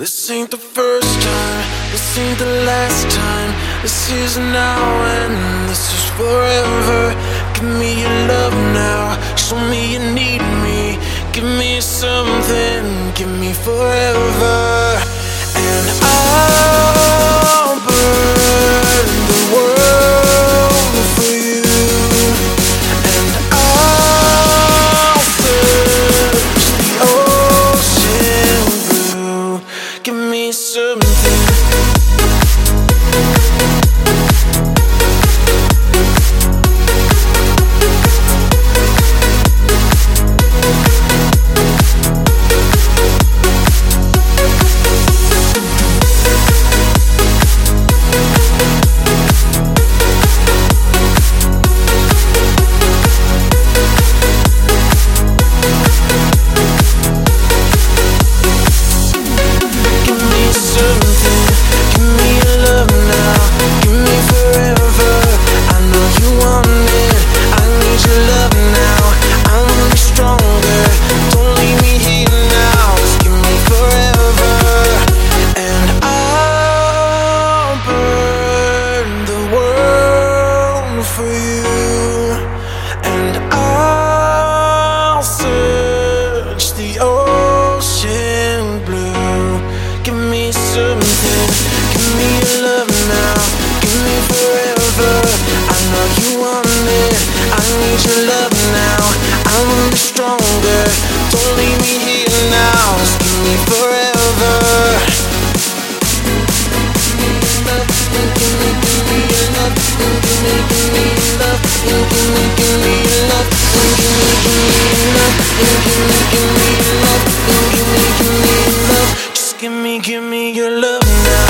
This ain't the first time, this ain't the last time. This is now and this is forever. Give me your love now, show me you need me. Give me something, give me forever. And I'll burn the world for you. And I'll search the ocean blue. Give me something. For you, and I'll search the ocean blue. Give me something, give me your love now, give me forever. I know you want it, I need your love now. I wanna be stronger, don't leave me here now. Just give me forever. Just give me your love now.